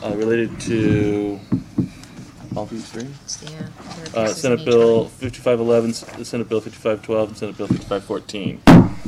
related to all these three? Yeah. Senate Bill 5511, Senate Bill 5512, and Senate Bill 5514.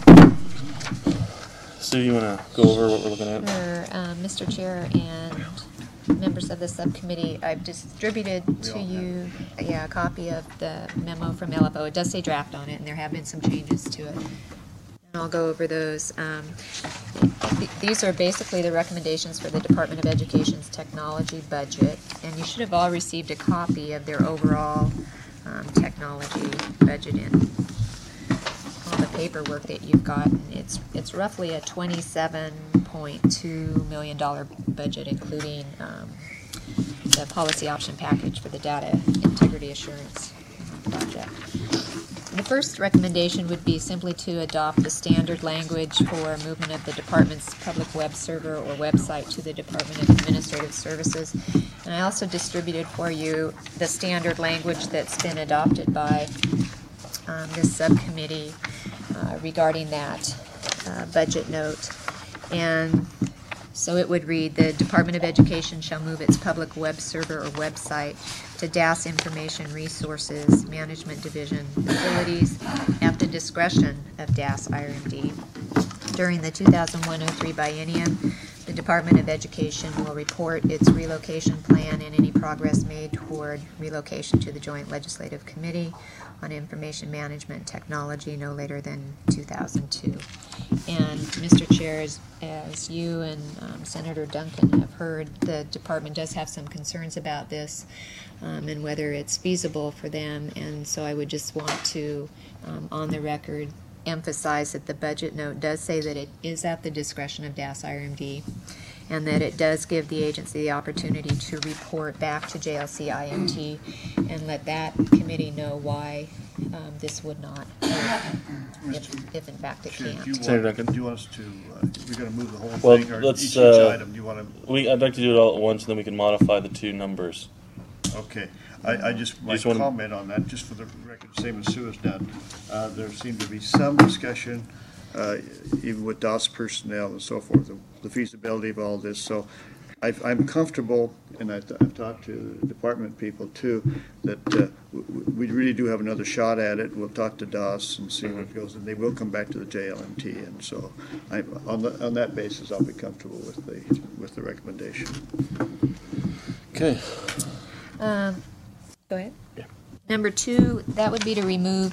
Sue, you want to go over what we're looking at? Sure, Mr. Chair and members of the subcommittee, I've distributed to you a copy of the memo from LFO. It does say draft on it, and there have been some changes to it. And I'll go over those. These are basically the recommendations for the Department of Education's technology budget, and you should have all received a copy of their overall technology budget in all the paperwork that you've gotten. It's roughly a $27.2 million budget, including the policy option package for the data integrity assurance project. The first recommendation would be simply to adopt the standard language for movement of the department's public web server or website to the Department of Administrative Services. And I also distributed for you the standard language that's been adopted by this subcommittee regarding that budget note. And so it would read, the Department of Education shall move its public web server or website to DAS Information Resources Management Division facilities at the discretion of DAS IRMD. During the 2001-03 biennium, the Department of Education will report its relocation plan and any progress made toward relocation to the Joint Legislative Committee on Information Management Technology no later than 2002. And Mr. Chair, as you and Senator Duncan have heard, the department does have some concerns about this and whether it's feasible for them. And so I would just want to, on the record, emphasize that the budget note does say that it is at the discretion of DAS IRMD, and that it does give the agency the opportunity to report back to JLC IMT and let that committee know why this would not, if in fact it can't. Do you want us to, we're going to move the whole thing, or let's, each item? Do you want to? I'd like to do it all at once, and then we can modify the two numbers. Okay. I just might comment on that, just for the record, same as Sue has done. There seemed to be some discussion, even with DOS personnel and so forth, the feasibility of all this. So I'm comfortable, and I've talked to the department people too, that we really do have another shot at it. We'll talk to DOS and see where it goes, and they will come back to the JLMT. And so on that basis, I'll be comfortable with the recommendation. Okay. Go ahead. Yeah. Number 2, that would be to remove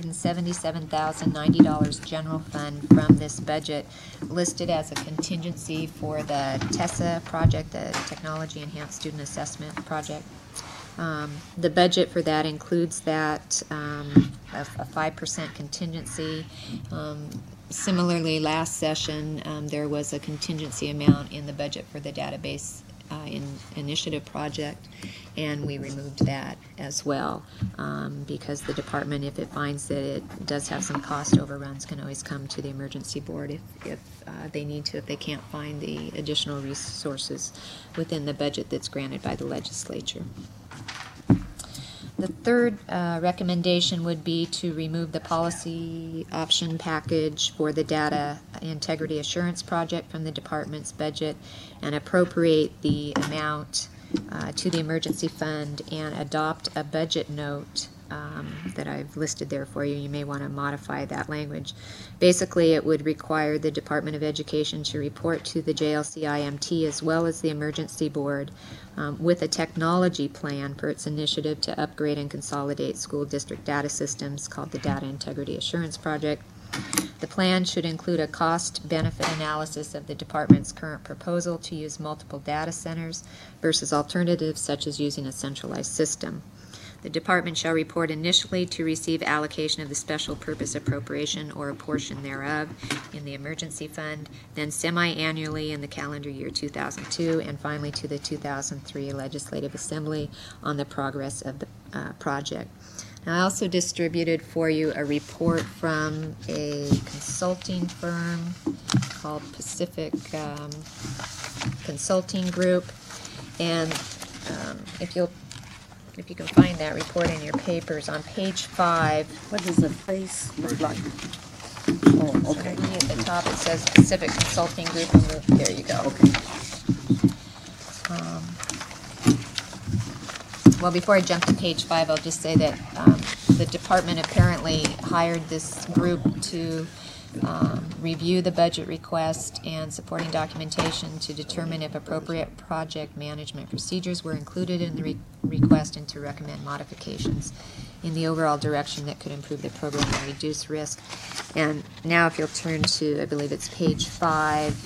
$277,090 general fund from this budget, listed as a contingency for the TESSA project, the Technology Enhanced Student Assessment project. The budget for that includes that a 5% contingency. Similarly, last session there was a contingency amount in the budget for the database initiative project, and we removed that as well because the department, if it finds that it does have some cost overruns, can always come to the emergency board if they need to, if they can't find the additional resources within the budget that's granted by the legislature. The third recommendation would be to remove the policy option package for the data integrity assurance project from the department's budget and appropriate the amount to the emergency fund and adopt a budget note that I've listed there for you. You may want to modify that language. Basically, it would require the Department of Education to report to the JLC IMT as well as the emergency board with a technology plan for its initiative to upgrade and consolidate school district data systems called the Data Integrity Assurance Project. The plan should include a cost-benefit analysis of the department's current proposal to use multiple data centers versus alternatives such as using a centralized system. The department shall report initially to receive allocation of the special purpose appropriation or a portion thereof in the emergency fund, then semi-annually in the calendar year 2002, and finally to the 2003 Legislative Assembly on the progress of the project. Now, I also distributed for you a report from a consulting firm called Pacific Consulting Group, and if you can find that report in your papers, on page 5. What does the face look like? Oh, okay. At the top it says Pacific Consulting Group, and there you go. Okay. well, before I jump to page 5, I'll just say that the department apparently hired this group to review the budget request and supporting documentation to determine if appropriate project management procedures were included in the request and to recommend modifications in the overall direction that could improve the program and reduce risk. And now if you'll turn to, I believe it's page 5,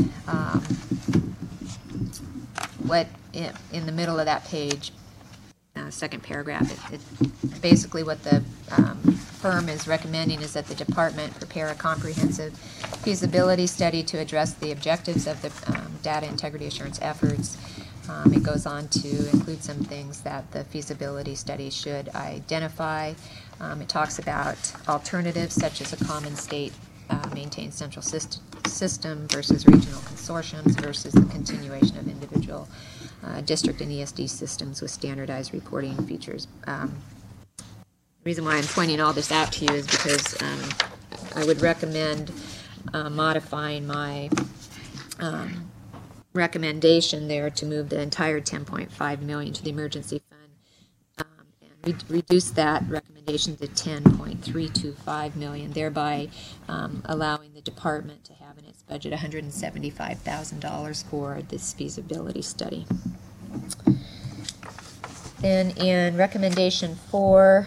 what in the middle of that page, second paragraph, it basically what the firm is recommending is that the department prepare a comprehensive feasibility study to address the objectives of the data integrity assurance efforts. It goes on to include some things that the feasibility study should identify. It talks about alternatives such as a common state maintained central system versus regional consortiums versus the continuation of individual district and ESD systems with standardized reporting features. The reason why I'm pointing all this out to you is because I would recommend modifying my recommendation there to move the entire $10.5 million to the emergency fund and reduce that recommendation to $10.325 million, thereby allowing the department to have in its budget $175,000 for this feasibility study. Then in recommendation 4,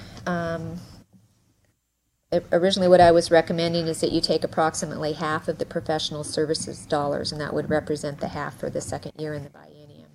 originally what I was recommending is that you take approximately half of the professional services dollars, and that would represent the half for the second year in the biennium,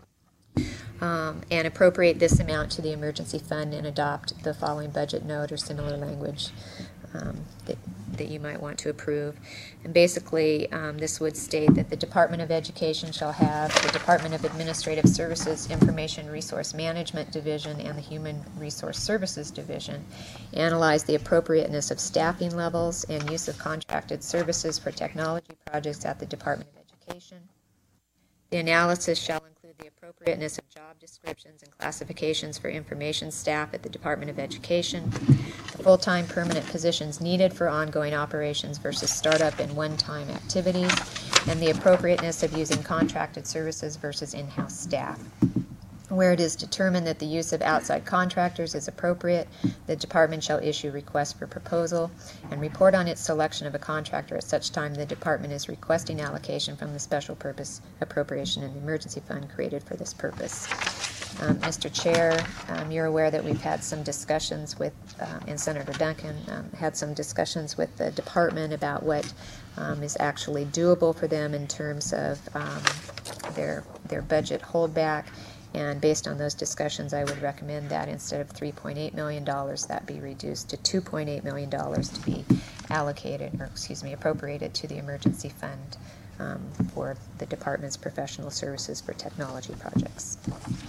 and appropriate this amount to the emergency fund and adopt the following budget note or similar language that you might want to approve. And basically this would state that the Department of Education shall have the Department of Administrative Services Information Resource Management Division and the Human Resource Services Division analyze the appropriateness of staffing levels and use of contracted services for technology projects at the Department of Education. The analysis shall include the appropriateness of job descriptions and classifications for information staff at the Department of Education, the full-time permanent positions needed for ongoing operations versus startup and one-time activities, and the appropriateness of using contracted services versus in-house staff. Where it is determined that the use of outside contractors is appropriate, the department shall issue requests for proposal and report on its selection of a contractor at such time the department is requesting allocation from the special purpose appropriation and emergency fund created for this purpose. Mr. Chair, you're aware that we've had some discussions with, and Senator Duncan had some discussions with the department about what is actually doable for them in terms of their budget holdback. And based on those discussions, I would recommend that instead of $3.8 million, that be reduced to $2.8 million to be allocated, or excuse me, appropriated to the emergency fund for the department's professional services for technology projects.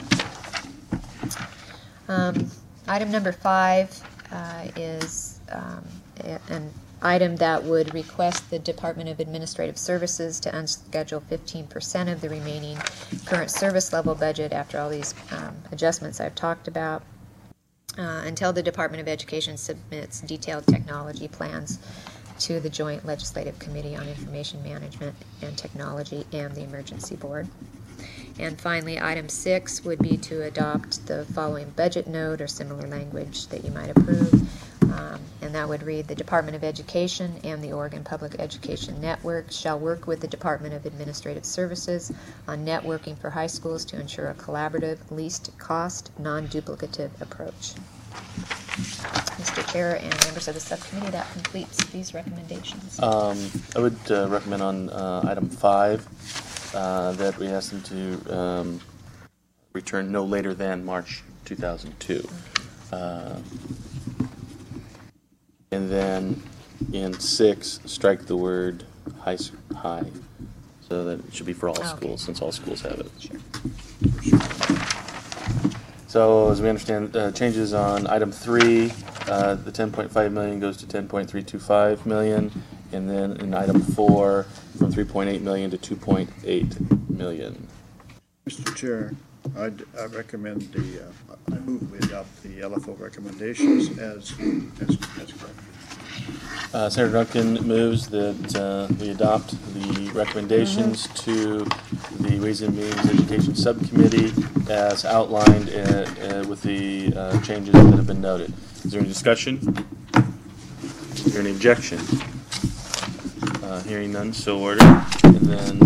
Item number 5 is an item that would request the Department of Administrative Services to unschedule 15% of the remaining current service level budget after all these adjustments I've talked about until the Department of Education submits detailed technology plans to the Joint Legislative Committee on Information Management and Technology and the Emergency Board. And finally, item 6 would be to adopt the following budget note or similar language that you might approve. And that would read, the Department of Education and the Oregon Public Education Network shall work with the Department of Administrative Services on networking for high schools to ensure a collaborative, least cost, non-duplicative approach. Mr. Chair and members of the subcommittee, that completes these recommendations. I would recommend on item 5 that we ask them to return no later than March 2002. And then in 6, strike the word high, so that it should be for all schools, since all schools have it. Sure. So as we understand, changes on item 3, the $10.5 million goes to $10.325 million, and then in item 4, from $3.8 million to $2.8 million. Mr. Chair, I recommend I move we adopt the LFO recommendations as correct. Senator Duncan moves that we adopt the recommendations to the Ways and Means Education Subcommittee as outlined with the changes that have been noted. Is there any discussion? Is there any objection? Hearing none, so ordered. And then,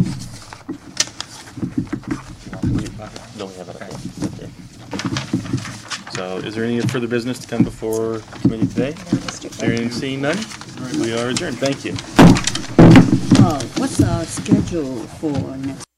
no, we have it up there. So, is there any further business to come before the committee today? No, Mr. Clerk. Hearing and seeing none, we are adjourned. Thank you. What's our schedule for next?